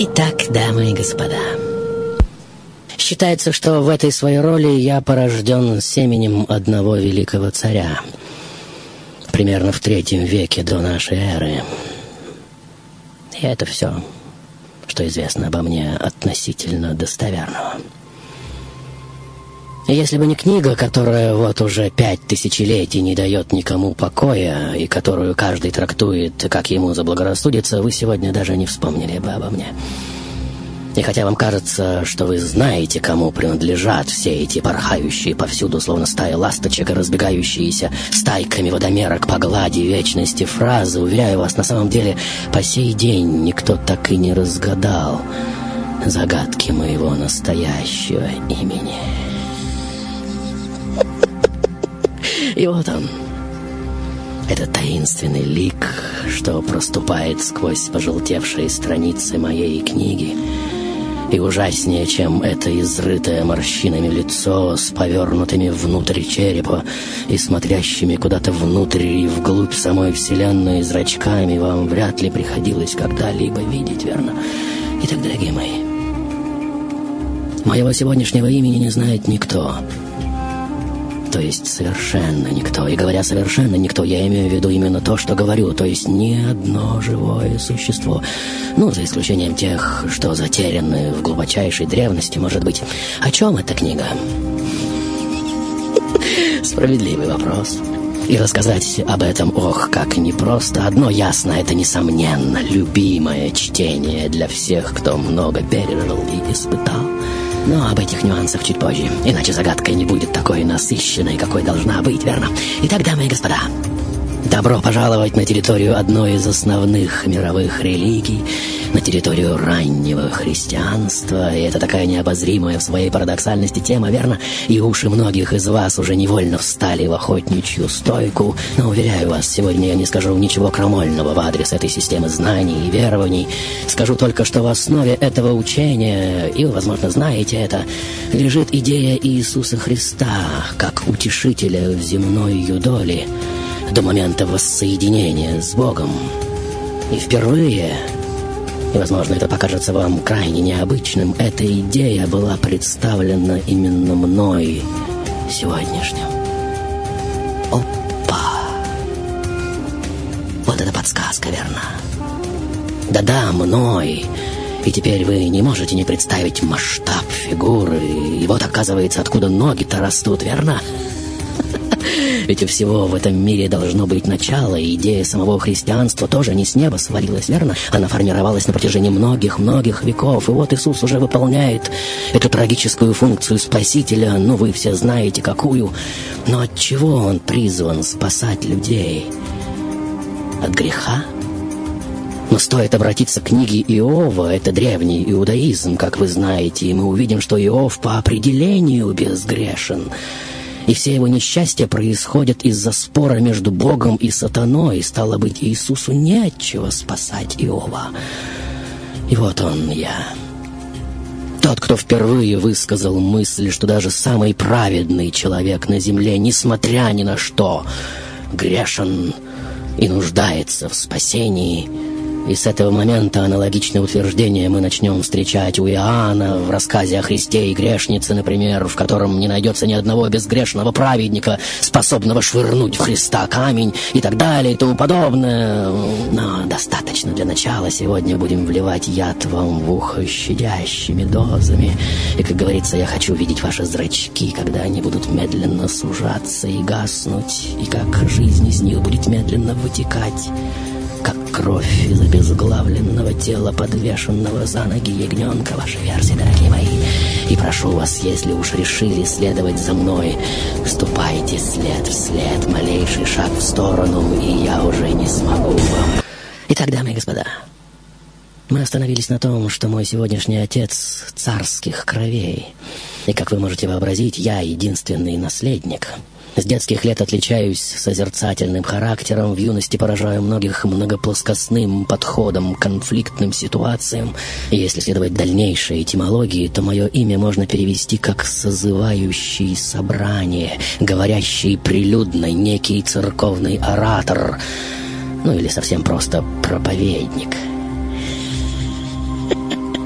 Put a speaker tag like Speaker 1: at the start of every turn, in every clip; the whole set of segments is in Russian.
Speaker 1: Итак, дамы и господа, считается, что в этой своей роли я порожден семенем одного великого царя, примерно в III веке до нашей эры. И это все, что известно обо мне относительно достоверного. Если бы не книга, которая вот уже 5 тысячелетий не дает никому покоя, и которую каждый трактует, как ему заблагорассудится, вы сегодня даже не вспомнили бы обо мне. И хотя вам кажется, что вы знаете, кому принадлежат все эти порхающие повсюду, словно стая ласточек, и разбегающиеся стайками водомерок по глади вечности фразы, уверяю вас, на самом деле, по сей день никто так и не разгадал загадки моего настоящего имени. И вот он, этот таинственный лик, что проступает сквозь пожелтевшие страницы моей книги. И ужаснее, чем это изрытое морщинами лицо с повернутыми внутрь черепа и смотрящими куда-то внутрь и вглубь самой вселенной зрачками, вам вряд ли приходилось когда-либо видеть, верно? Итак, дорогие мои, моего сегодняшнего имени не знает никто. То есть совершенно никто. И говоря совершенно никто, я имею в виду именно то, что говорю. То есть ни одно живое существо. Ну, за исключением тех, что затеряны в глубочайшей древности, может быть. О чем эта книга? Справедливый вопрос. И рассказать об этом, ох, как непросто. Одно ясно, это, несомненно, любимое чтение для всех, кто много пережил и испытал. Но об этих нюансах чуть позже. Иначе загадка не будет такой насыщенной, какой должна быть, верно? Итак, дамы и господа, добро пожаловать на территорию одной из основных мировых религий, на территорию раннего христианства. И это такая необозримая в своей парадоксальности тема, верно? И уши многих из вас уже невольно встали в охотничью стойку. Но, уверяю вас, сегодня я не скажу ничего крамольного в адрес этой системы знаний и верований. Скажу только, что в основе этого учения, и вы, возможно, знаете это, лежит идея Иисуса Христа как утешителя в земной юдоли до момента воссоединения с Богом. И впервые, и, возможно, это покажется вам крайне необычным, эта идея была представлена именно мной сегодняшним. Опа! Вот это подсказка, верно? Да-да, мной. И теперь вы не можете не представить масштаб фигуры. И вот, оказывается, откуда ноги-то растут, верно? Ведь у всего в этом мире должно быть начало, и идея самого христианства тоже не с неба свалилась, верно? Она формировалась на протяжении многих-многих веков, и вот Иисус уже выполняет эту трагическую функцию Спасителя, ну вы все знаете какую. Но от чего Он призван спасать людей? От греха? Но стоит обратиться к книге Иова, это древний иудаизм, как вы знаете, и мы увидим, что Иов по определению безгрешен. И все его несчастья происходят из-за спора между Богом и сатаной, и, стало быть, Иисусу не от чего спасать Иова. И вот он я. Тот, кто впервые высказал мысль, что даже самый праведный человек на земле, несмотря ни на что, грешен и нуждается в спасении. И с этого момента аналогичное утверждение мы начнем встречать у Иоанна в рассказе о Христе и грешнице, например, в котором не найдется ни одного безгрешного праведника, способного швырнуть в Христа камень и так далее и тому подобное. Но достаточно для начала. Сегодня будем вливать яд вам в ухо щадящими дозами. И, как говорится, я хочу видеть ваши зрачки, когда они будут медленно сужаться и гаснуть, и как жизнь из них будет медленно вытекать, как кровь из обезглавленного тела, подвешенного за ноги ягненка. Ваша версия, дорогие мои. И прошу вас, если уж решили следовать за мной, ступайте след в след, малейший шаг в сторону, и я уже не смогу вам. Итак, дамы и господа, мы остановились на том, что мой сегодняшний отец царских кровей. И, как вы можете вообразить, я единственный наследник. С детских лет отличаюсь созерцательным характером, в юности поражаю многих многоплоскостным подходом к конфликтным ситуациям. И если следовать дальнейшей этимологии, то мое имя можно перевести как «созывающий собрание», «говорящий прилюдно», «некий церковный оратор», ну или совсем просто «проповедник».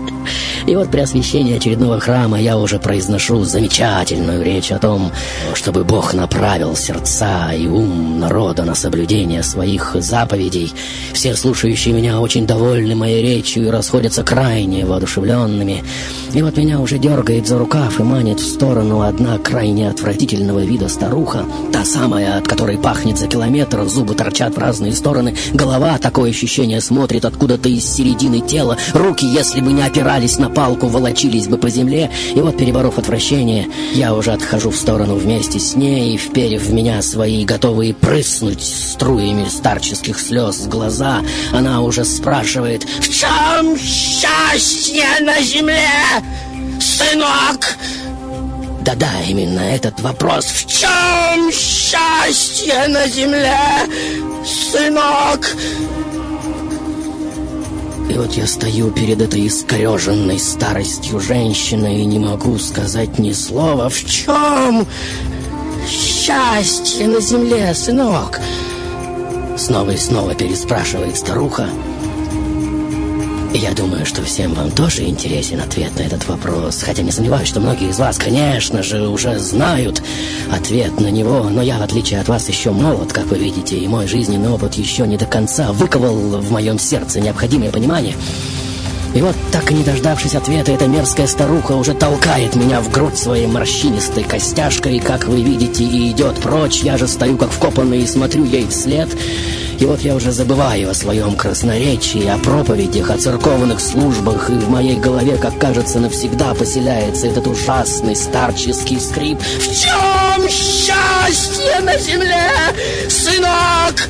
Speaker 1: И вот при освящении очередного храма я уже произношу замечательную речь о том, чтобы Бог направил сердца и ум народа на соблюдение своих заповедей. Все слушающие меня очень довольны моей речью и расходятся крайне воодушевленными. И вот меня уже дергает за рукав и манит в сторону одна крайне отвратительного вида старуха, та самая, от которой пахнет за километр, зубы торчат в разные стороны, голова, такое ощущение, смотрит откуда-то из середины тела, руки, если бы не опирались на палку, волочились бы по земле. И вот, переборов отвращение, я уже отхожу в сторону вместе с ней, вперев в меня свои готовые прыснуть струями старческих слез глаза. Она уже спрашивает: «В чем счастье на земле, сынок?» Да-да, именно этот вопрос. В чем счастье на земле, сынок? И вот я стою перед этой искореженной старостью женщиной и не могу сказать ни слова. В чем счастье на земле, сынок? Снова и снова переспрашивает старуха. И я думаю, что всем вам тоже интересен ответ на этот вопрос. Хотя не сомневаюсь, что многие из вас, конечно же, уже знают ответ на него. Но я, в отличие от вас, еще молод, как вы видите, и мой жизненный опыт еще не до конца выковал в моем сердце необходимое понимание. И вот, так и не дождавшись ответа, эта мерзкая старуха уже толкает меня в грудь своей морщинистой костяшкой, как вы видите, и идет прочь. Я же стою как вкопанный и смотрю ей вслед. И вот я уже забываю о своем красноречии, о проповедях, о церковных службах, и в моей голове, как кажется, навсегда поселяется этот ужасный старческий скрип. В чем счастье на земле, сынок?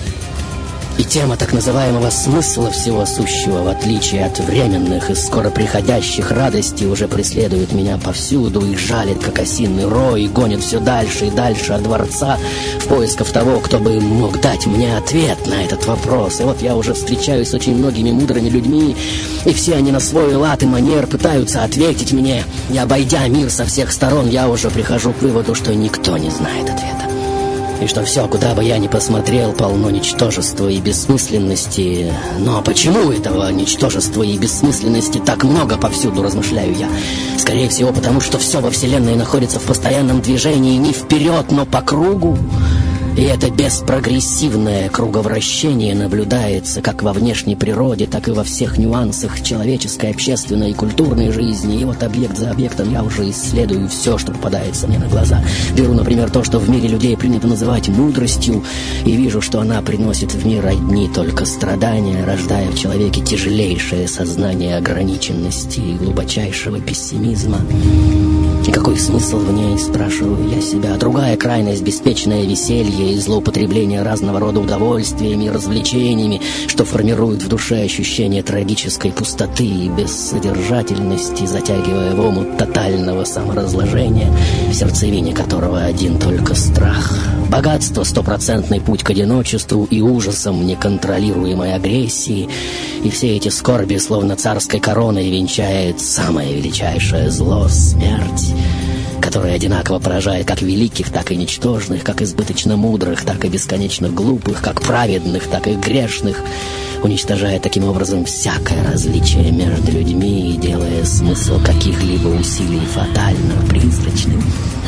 Speaker 1: И тема так называемого смысла всего сущего, в отличие от временных и скоро приходящих радостей, уже преследует меня повсюду и жалит, как осиный рой, и гонит все дальше и дальше от дворца в поисках того, кто бы мог дать мне ответ на этот вопрос. И вот я уже встречаюсь с очень многими мудрыми людьми, и все они на свой лад и манер пытаются ответить мне. И обойдя мир со всех сторон, я уже прихожу к выводу, что никто не знает ответа. И что все, куда бы я ни посмотрел, полно ничтожества и бессмысленности. Но почему этого ничтожества и бессмысленности так много повсюду, размышляю я? Скорее всего, потому что все во Вселенной находится в постоянном движении не вперед, но по кругу. И это беспрогрессивное круговращение наблюдается как во внешней природе, так и во всех нюансах человеческой, общественной и культурной жизни. И вот объект за объектом я уже исследую все, что попадается мне на глаза. Беру, например, то, что в мире людей принято называть мудростью, и вижу, что она приносит в мир одни только страдания, рождая в человеке тяжелейшее сознание ограниченности и глубочайшего пессимизма. И какой смысл в ней, спрашиваю я себя? Другая крайность — беспечное веселье и злоупотребление разного рода удовольствиями и развлечениями, что формирует в душе ощущение трагической пустоты и бессодержательности, затягивая в омут тотального саморазложения, в сердцевине которого один только страх. Богатство — стопроцентный путь к одиночеству и ужасам неконтролируемой агрессии, и все эти скорби словно царской короной венчает самое величайшее зло — смерть, которая одинаково поражает как великих, так и ничтожных, как избыточно мудрых, так и бесконечно глупых, как праведных, так и грешных, уничтожая таким образом всякое различие между людьми и делая смысл каких-либо усилий фатально призрачным.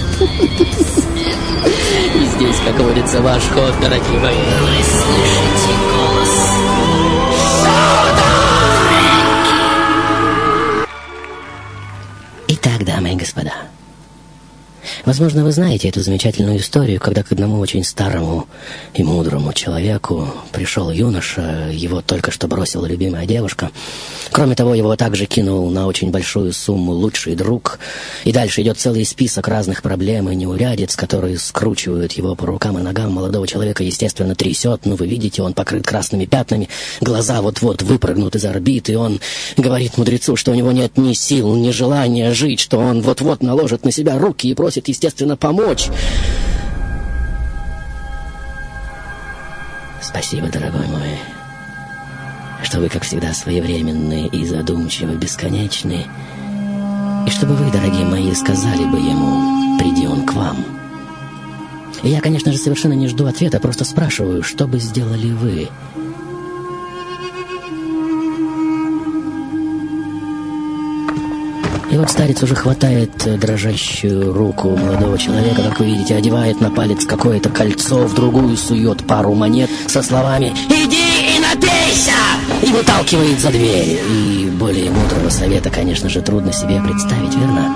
Speaker 1: И здесь, как говорится, ваш ход, дорогие мои. Вы слышите голос? Итак, дамы и господа, возможно, вы знаете эту замечательную историю, когда к одному очень старому и мудрому человеку пришел юноша, его только что бросила любимая девушка. Кроме того, его также кинул на очень большую сумму лучший друг. И дальше идет целый список разных проблем и неурядиц, которые скручивают его по рукам и ногам. Молодого человека, естественно, трясет. Ну, вы видите, он покрыт красными пятнами, глаза вот-вот выпрыгнут из орбит, и он говорит мудрецу, что у него нет ни сил, ни желания жить, что он вот-вот наложит на себя руки и просит, естественно, помочь. Спасибо, дорогой мой, что вы, как всегда, своевременны и задумчивы, бесконечны, и чтобы вы, дорогие мои, сказали бы ему: приди он к вам. И я, конечно же, совершенно не жду ответа, просто спрашиваю, что бы сделали вы? И вот старец уже хватает дрожащую руку молодого человека, как вы видите, одевает на палец какое-то кольцо, в другую сует пару монет со словами «Иди и напейся!» и выталкивает за дверь. И более мудрого совета, конечно же, трудно себе представить, верно?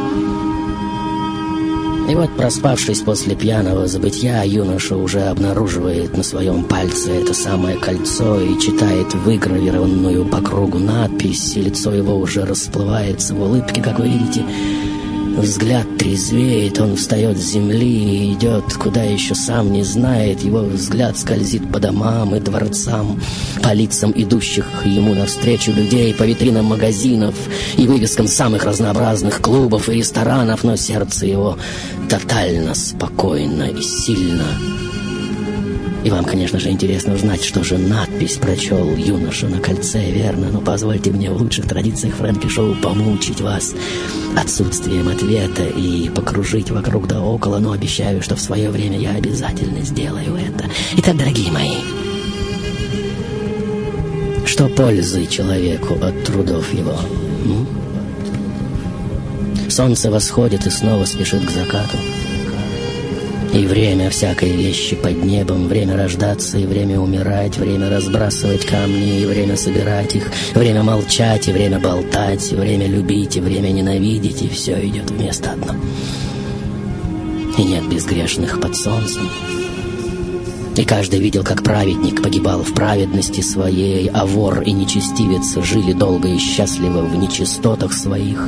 Speaker 1: И вот, проспавшись после пьяного забытья, юноша уже обнаруживает на своем пальце это самое кольцо и читает выгравированную по кругу надпись, и лицо его уже расплывается в улыбке, как вы видите. Взгляд трезвеет, он встает с земли и идет, куда еще сам не знает. Его взгляд скользит по домам и дворцам, по лицам идущих ему навстречу людей, по витринам магазинов и вывескам самых разнообразных клубов и ресторанов, но сердце его тотально спокойно и сильно. И вам, конечно же, интересно узнать, что же надпись прочел юноша на кольце, верно? Но позвольте мне в лучших традициях Фрэнки Шоу помучить вас отсутствием ответа и покружить вокруг да около, но обещаю, что в свое время я обязательно сделаю это. Итак, дорогие мои, что пользы человеку от трудов его? Солнце восходит и снова спешит к закату. И время всякой вещи под небом, время рождаться и время умирать, время разбрасывать камни и время собирать их, время молчать и время болтать, время любить и время ненавидеть, и все идет в место одно. И нет безгрешных под солнцем. И каждый видел, как праведник погибал в праведности своей, а вор и нечестивец жили долго и счастливо в нечистотах своих.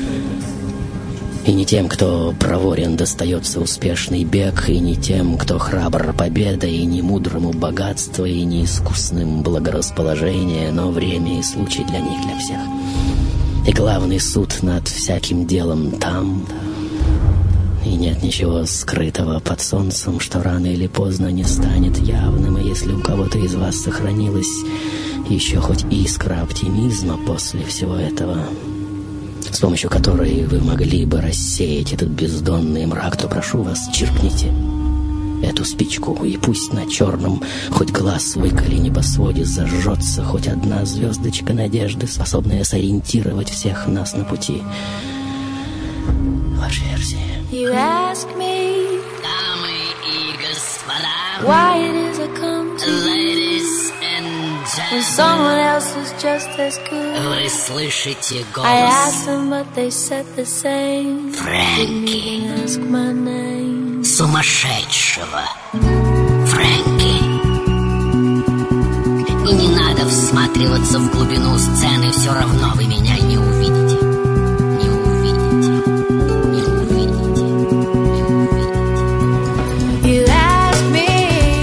Speaker 1: И не тем, кто проворен, достается успешный бег, и не тем, кто храбр победа, и не мудрому богатство, и не искусным благорасположение, но время и случай для них, для всех. И главный суд над всяким делом там, и нет ничего скрытого под солнцем, что рано или поздно не станет явным, и если у кого-то из вас сохранилась еще хоть искра оптимизма после всего этого, с помощью которой вы могли бы рассеять этот бездонный мрак, то прошу вас, чиркните эту спичку, и пусть на черном хоть глаз выколи небосводе зажжется хоть одна звездочка надежды, способная сориентировать всех нас на пути. Ваша версия.
Speaker 2: You ask me,
Speaker 3: дамы и господа,
Speaker 2: why it is I come to you
Speaker 3: ladies and
Speaker 2: when someone
Speaker 3: gentlemen,
Speaker 2: else is just as good.
Speaker 3: вы слышите
Speaker 2: I
Speaker 3: голос
Speaker 2: asked them, but they said the same. Didn't
Speaker 3: Фрэнки,
Speaker 2: even ask my name.
Speaker 3: сумасшедшего Фрэнки. И не надо всматриваться в глубину сцены, все равно вы меня не увидите. Не увидите. Не увидите. Не увидите.
Speaker 2: You ask me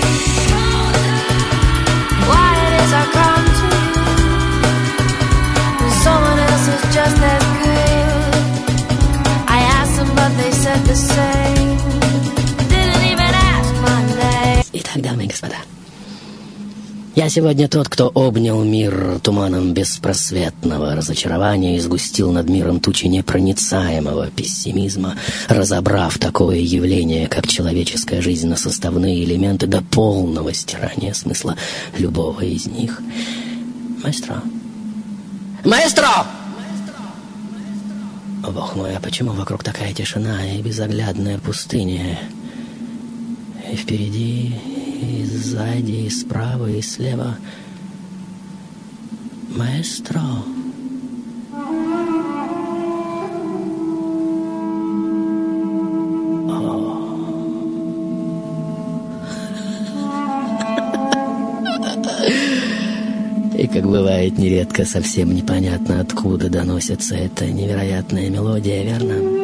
Speaker 2: why it is I come to you when someone else is just as good. I asked them, but they said the same. Didn't even ask my name.
Speaker 1: Итак, дамы и господа, я сегодня тот, кто обнял мир туманом беспросветного разочарования и сгустил над миром тучи непроницаемого пессимизма, разобрав такое явление, как человеческая жизнь, на составные элементы до полного стирания смысла любого из них. Маэстро! Маэстро! О, Бог мой, а почему вокруг такая тишина и безоглядная пустыня? И впереди, и сзади, и справа, и слева. Маэстро. И, как бывает нередко, совсем непонятно, откуда доносится эта невероятная мелодия, верно?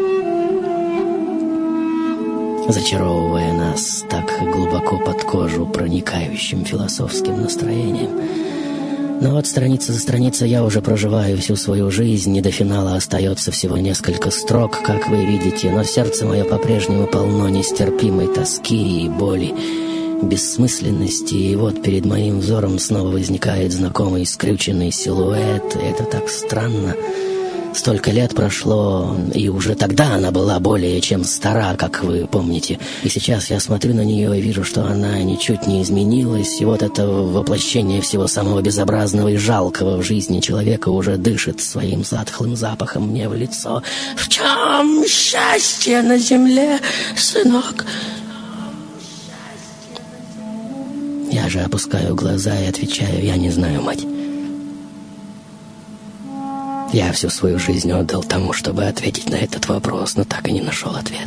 Speaker 1: Зачаровывая нас так глубоко под кожу проникающим философским настроением. Но вот страница за страницей я уже проживаю всю свою жизнь, и до финала остается всего несколько строк, как вы видите, но сердце мое по-прежнему полно нестерпимой тоски и боли, бессмысленности, и вот перед моим взором снова возникает знакомый скрюченный силуэт, и это так странно. Столько лет прошло, и уже тогда она была более чем стара, как вы помните. И сейчас я смотрю на нее и вижу, что она ничуть не изменилась. И вот это воплощение всего самого безобразного и жалкого в жизни человека уже дышит своим затхлым запахом мне в лицо. «В чем счастье на земле, сынок?» Я же опускаю глаза и отвечаю: «Я не знаю, мать». Я всю свою жизнь отдал тому, чтобы ответить на этот вопрос, но так и не нашел ответ.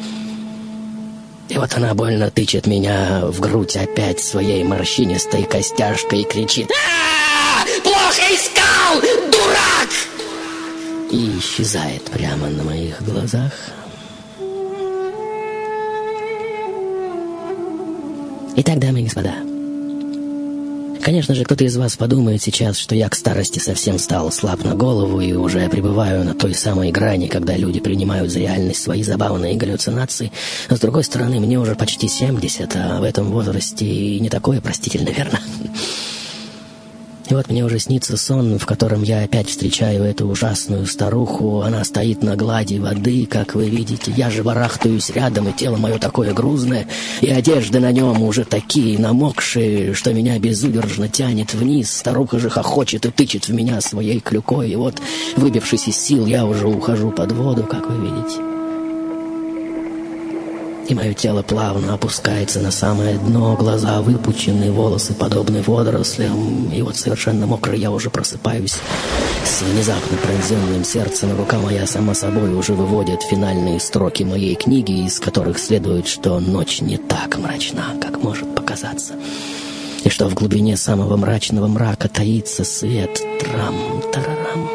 Speaker 1: И вот она больно тычет меня в грудь опять своей морщинистой костяшкой и кричит: «Плохо искал, дурак!» И исчезает прямо на моих глазах. Итак, дамы и господа, конечно же, кто-то из вас подумает сейчас, что я к старости совсем стал слаб на голову и уже пребываю на той самой грани, когда люди принимают за реальность свои забавные галлюцинации. Но, с другой стороны, мне уже почти 70, а в этом возрасте и не такое простительно, верно? И вот мне уже снится сон, в котором я опять встречаю эту ужасную старуху. Она стоит на глади воды, как вы видите. Я же барахтаюсь рядом, и тело мое такое грузное, и одежды на нем уже такие намокшие, что меня безудержно тянет вниз. Старуха же хохочет и тычет в меня своей клюкой. И вот, выбившись из сил, я уже ухожу под воду, как вы видите. И мое тело плавно опускается на самое дно, глаза выпучены, волосы подобны водорослям. И вот совершенно мокрый я уже просыпаюсь с внезапно пронзенным сердцем. Рука моя сама собой уже выводит финальные строки моей книги, из которых следует, что ночь не так мрачна, как может показаться. И что в глубине самого мрачного мрака таится свет. Трам-тарарам.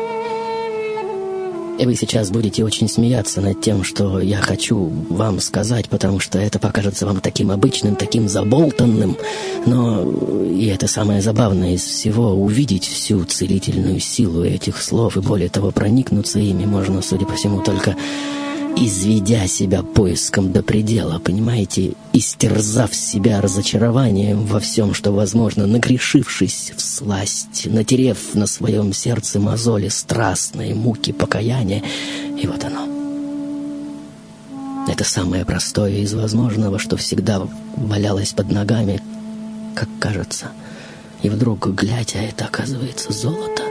Speaker 1: И вы сейчас будете очень смеяться над тем, что я хочу вам сказать, потому что это покажется вам таким обычным, таким заболтанным. Но и это самое забавное из всего — увидеть всю целительную силу этих слов, и более того, проникнуться ими можно, судя по всему, только изведя себя поиском до предела, понимаете, истерзав себя разочарованием во всем, что возможно, нагрешившись всласть, натерев на своем сердце мозоли страстные муки покаяния. И вот оно. Это самое простое из возможного, что всегда валялось под ногами, как кажется. И вдруг, глядя, это оказывается золото.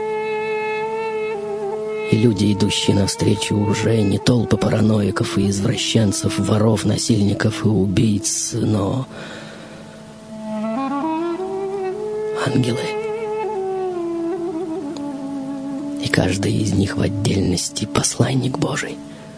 Speaker 1: И люди, идущие навстречу, уже не толпы параноиков и извращенцев, воров, насильников и убийц, но ангелы. И каждый из них в отдельности посланник Божий.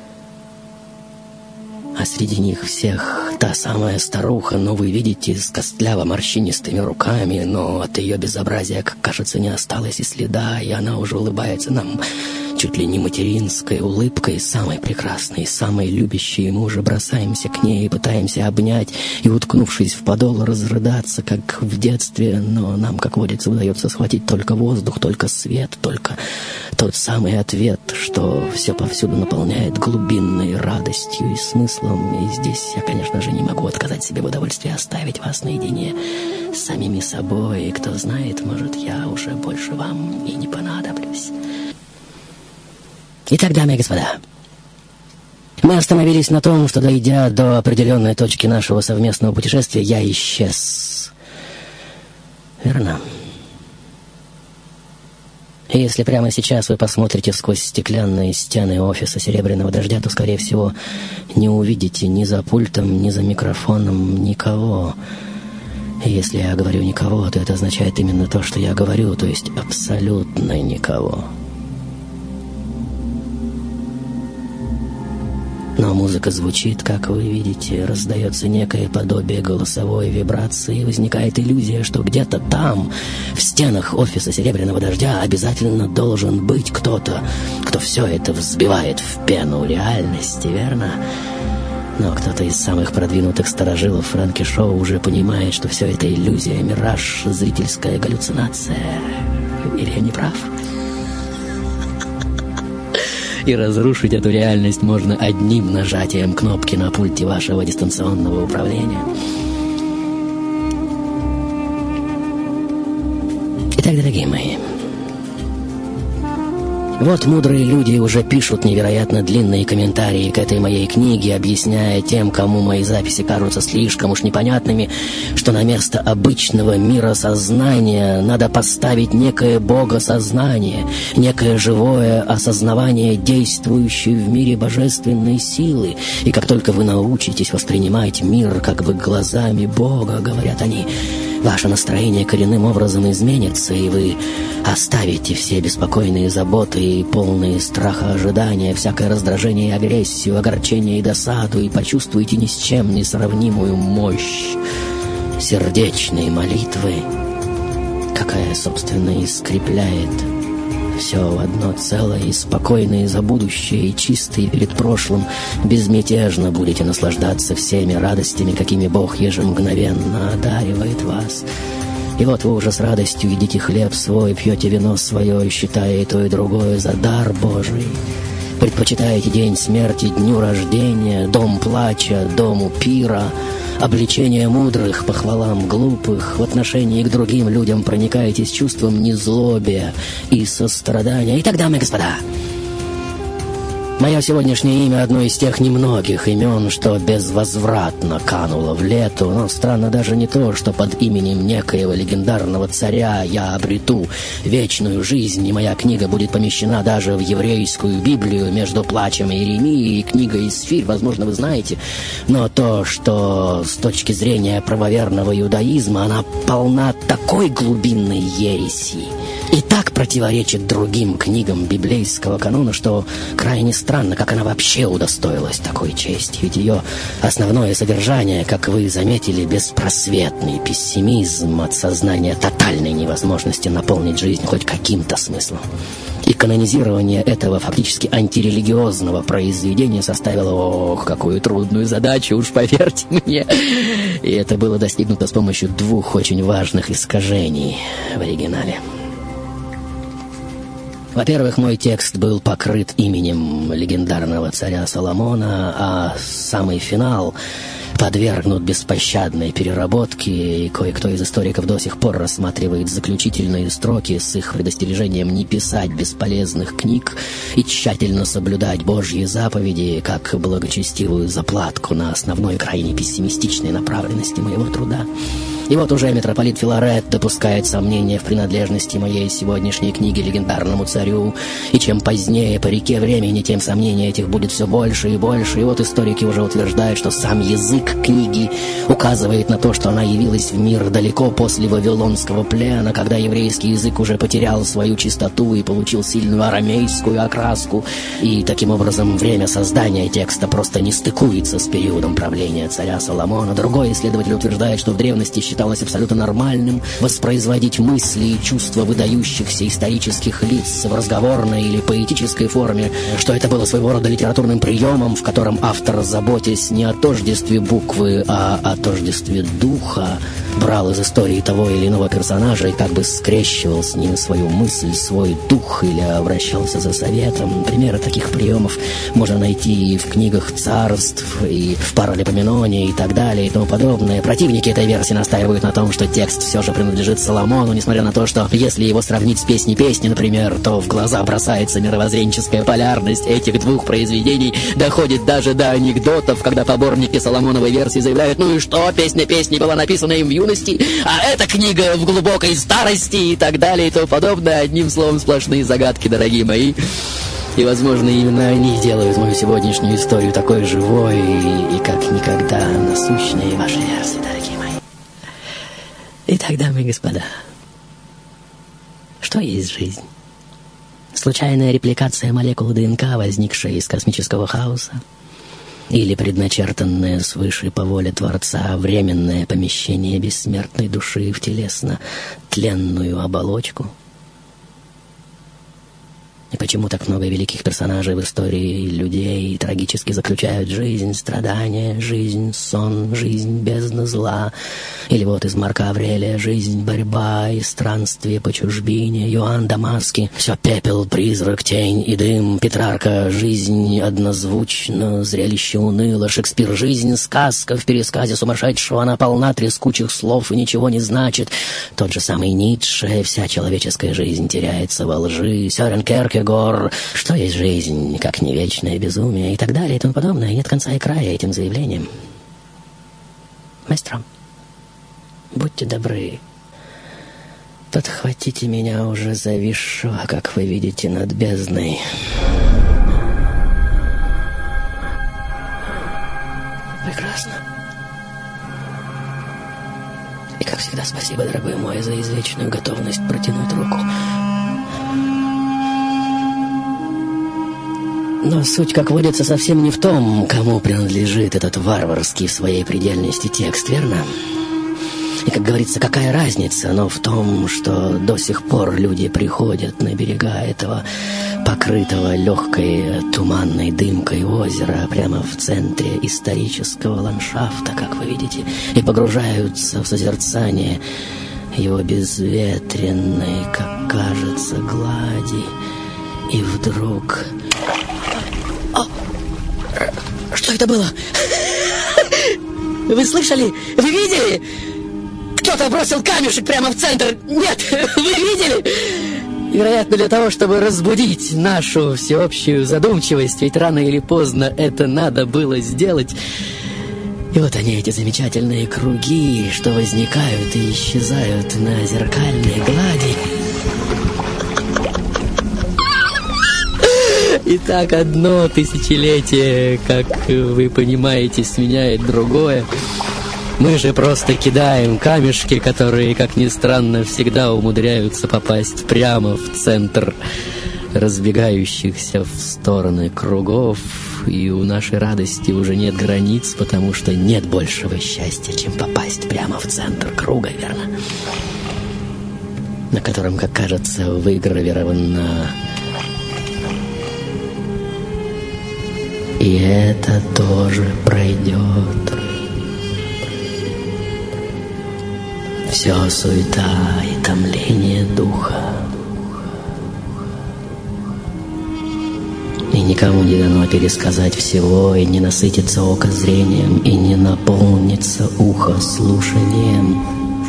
Speaker 1: А среди них всех та самая старуха, но вы видите, с костляво-морщинистыми руками, но от ее безобразия, как кажется, не осталось и следа, и она уже улыбается нам чуть ли не материнской улыбкой, самой прекрасной, самой любящей. И мы уже бросаемся к ней и пытаемся обнять и, уткнувшись в подол, разрыдаться, как в детстве, но нам, как водится, удается схватить только воздух, только свет, только тот самый ответ, что все повсюду наполняет глубинной радостью и смыслом. И здесь я, конечно же, не могу отказать себе в удовольствии оставить вас наедине с самими собой. И кто знает, может, я уже больше вам и не понадоблюсь. Итак, дамы и господа, мы остановились на том, что, дойдя до определенной точки нашего совместного путешествия, я исчез. Верно? И если прямо сейчас вы посмотрите сквозь стеклянные стены офиса «Серебряного дождя», то, скорее всего, не увидите ни за пультом, ни за микрофоном никого. И если я говорю «никого», то это означает именно то, что я говорю, то есть абсолютно никого. Но музыка звучит, как вы видите, раздается некое подобие голосовой вибрации, и возникает иллюзия, что где-то там, в стенах офиса «Серебряного дождя», обязательно должен быть кто-то, кто все это взбивает в пену реальности, верно? Но кто-то из самых продвинутых старожилов франки-шоу уже понимает, что все это иллюзия, мираж, зрительская галлюцинация. Или я не прав? И разрушить эту реальность можно одним нажатием кнопки на пульте вашего дистанционного управления. Итак, дорогие мои, Вот мудрые люди уже пишут невероятно длинные комментарии к этой моей книге, объясняя тем, кому мои записи кажутся слишком уж непонятными, что на место обычного миросознания надо поставить некое богосознание, некое живое осознавание действующей в мире божественной силы. И как только вы научитесь воспринимать мир как бы глазами Бога, говорят они, ваше настроение коренным образом изменится, и вы оставите все беспокойные заботы и полные страха ожидания, всякое раздражение и агрессию, огорчение и досаду, и почувствуете ни с чем не сравнимую мощь сердечной молитвы, какая, собственно, и скрепляет все в одно целое, и спокойные за будущее, и чистые перед прошлым, безмятежно будете наслаждаться всеми радостями, какими Бог ежемгновенно одаривает вас. И вот вы уже с радостью едите хлеб свой, пьете вино свое, считая и то, и другое за дар Божий. Предпочитаете день смерти дню рождения, дом плача дому пира, обличение мудрых похвалам глупых, в отношении к другим людям проникаетесь чувством незлобия и сострадания. Итак, дамы и господа, мое сегодняшнее имя одно из тех немногих имен, что безвозвратно кануло в лету, но странно даже не то, что под именем некоего легендарного царя я обрету вечную жизнь, и моя книга будет помещена даже в еврейскую Библию между плачем Иеремии и книгой Исфирь, возможно, вы знаете, но то, что с точки зрения правоверного иудаизма она полна такой глубинной ереси и так противоречит другим книгам библейского канона, что крайне странно, как она вообще удостоилась такой чести. Ведь ее основное содержание, как вы заметили, беспросветный пессимизм от сознания тотальной невозможности наполнить жизнь хоть каким-то смыслом. И канонизирование этого фактически антирелигиозного произведения составило, какую трудную задачу, уж поверьте мне. И это было достигнуто с помощью двух очень важных искажений в оригинале. Во-первых, мой текст был покрыт именем легендарного царя Соломона, а самый финал подвергнут беспощадной переработке, и кое-кто из историков до сих пор рассматривает заключительные строки с их предостережением не писать бесполезных книг и тщательно соблюдать Божьи заповеди как благочестивую заплатку на основной крайне пессимистичной направленности моего труда. И вот уже митрополит Филарет допускает сомнения в принадлежности моей сегодняшней книги легендарному царю, и чем позднее по реке времени, тем сомнений этих будет все больше и больше. И вот историки уже утверждают, что сам язык книги указывает на то, что она явилась в мир далеко после вавилонского плена, когда еврейский язык уже потерял свою чистоту и получил сильную арамейскую окраску, и таким образом время создания текста просто не стыкуется с периодом правления царя Соломона. Другой исследователь утверждает, что в древности считалось абсолютно нормальным воспроизводить мысли и чувства выдающихся исторических лиц в разговорной или поэтической форме, что это было своего рода литературным приемом, в котором автор, заботясь не о тождестве буквы, а о тождестве духа, брал из истории того или иного персонажа и как бы скрещивал с ним свою мысль, свой дух, или обращался за советом. Примеры таких приемов можно найти и в книгах царств, и в Паралипоменоне, и так далее, и тому подобное. Противники этой версии настаивают на том, что текст все же принадлежит Соломону, несмотря на то, что если его сравнить с «Песней песни», например, то в глаза бросается мировоззренческая полярность этих двух произведений, доходит даже до анекдотов, когда поборники Соломоновой версии заявляют: ну и что, «Песня песни» была написана им в юности, а эта книга в глубокой старости, и так далее, и тому подобное. Одним словом, сплошные загадки, дорогие мои. И, возможно, именно они делают мою сегодняшнюю историю такой живой и как никогда насущной вашей версии, дорогие мои. Итак, дамы и господа, что есть жизнь? Случайная репликация молекул ДНК, возникшая из космического хаоса? Или предначертанное свыше по воле Творца временное помещение бессмертной души в телесно-тленную оболочку? И почему так много великих персонажей в истории людей трагически заключают жизнь, страдания, жизнь, сон, жизнь, бездна зла? Или вот из Марка Аврелия жизнь, борьба и странствие по чужбине, Иоанн Дамасский все пепел, призрак, тень и дым, Петрарка жизнь однозвучно, зрелище уныло, Шекспир жизнь, сказка в пересказе сумасшедшего, она полна трескучих слов и ничего не значит. Тот же самый Ницше, вся человеческая жизнь теряется во лжи, Сёрен Кierkegaard Кьеркегор, что есть жизнь, как не вечное безумие и так далее и тому подобное. Нет конца и края этим заявлениям. Мастер, будьте добры, подхватите меня уже зависшего, как вы видите, над бездной. Прекрасно. И, как всегда, спасибо, дорогой мой, за извечную готовность протянуть руку. Но суть, как водится, совсем не в том, кому принадлежит этот варварский в своей предельности текст, верно? И, как говорится, какая разница, но в том, что до сих пор люди приходят на берега этого покрытого легкой туманной дымкой озера прямо в центре исторического ландшафта, как вы видите, и погружаются в созерцание его безветренной, как кажется, глади. И вдруг... Что это было? Вы слышали? Вы видели? Кто-то бросил камешек прямо в центр. Нет, вы видели? Вероятно, для того, чтобы разбудить нашу всеобщую задумчивость, ведь рано или поздно это надо было сделать. И вот они, эти замечательные круги, что возникают и исчезают на зеркальной глади. И так одно тысячелетие, как вы понимаете, сменяет другое. Мы же просто кидаем камешки, которые, как ни странно, всегда умудряются попасть прямо в центр разбегающихся в стороны кругов. И у нашей радости уже нет границ, потому что нет большего счастья, чем попасть прямо в центр круга, верно? На котором, как кажется, выгравировано... И это тоже пройдет. Все суета и томление духа. И никому не дано пересказать всего, и не насытиться око зрением, и не наполниться ухо слушанием.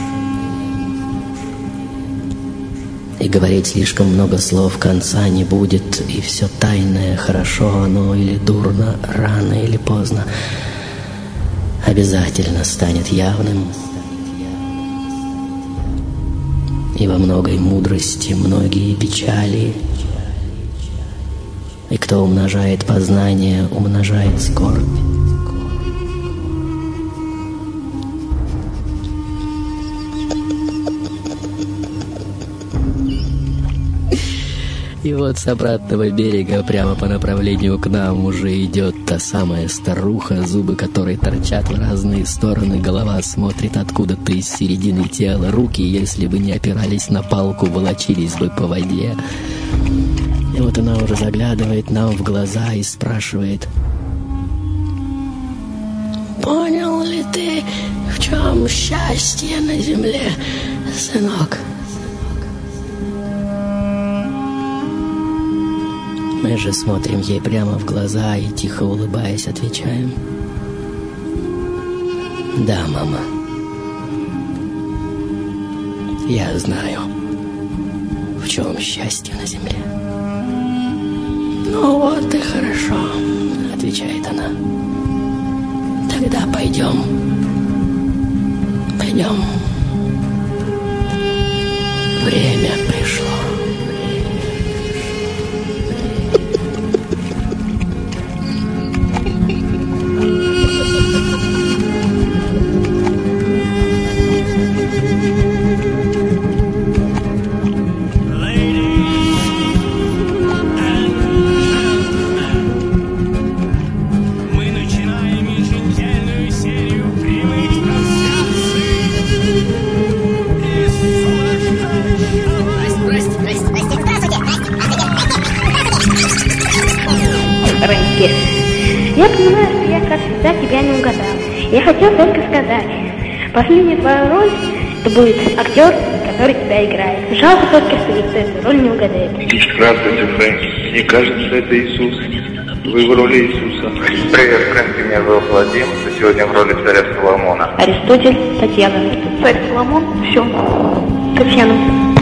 Speaker 1: И говорить слишком много слов конца не будет, и все тайное, хорошо оно или дурно, рано или поздно, обязательно станет явным. И во многой мудрости многие печали. И кто умножает познание, умножает скорбь. И вот с обратного берега, прямо по направлению к нам, уже идет та самая старуха, зубы которой торчат в разные стороны, голова смотрит откуда-то из середины тела, руки, если бы не опирались на палку, волочились бы по воде. И вот она уже заглядывает нам в глаза и спрашивает: «Понял ли ты, в чем счастье на земле, сынок?» Мы же смотрим ей прямо в глаза и, тихо улыбаясь, отвечаем: «Да, мама, я знаю, в чем счастье на земле». «Ну вот и хорошо», — отвечает она. «Тогда пойдем. Пойдем. Время пришло».
Speaker 4: Я понимаю, что я, как всегда, тебя не угадал. Я хотел только сказать, последняя твоя роль — это будет актер, который тебя играет. Жалко только, что никто эту роль не угадает.
Speaker 5: Здравствуйте, Фрэнк. Мне кажется, это Иисус. Вы в роли Иисуса. Привет, Фрэнк, меня зовут Владимир. Ты сегодня в роли царя Соломона.
Speaker 4: Аристотель, Татьяна. Царь Соломон, все. Татьяна.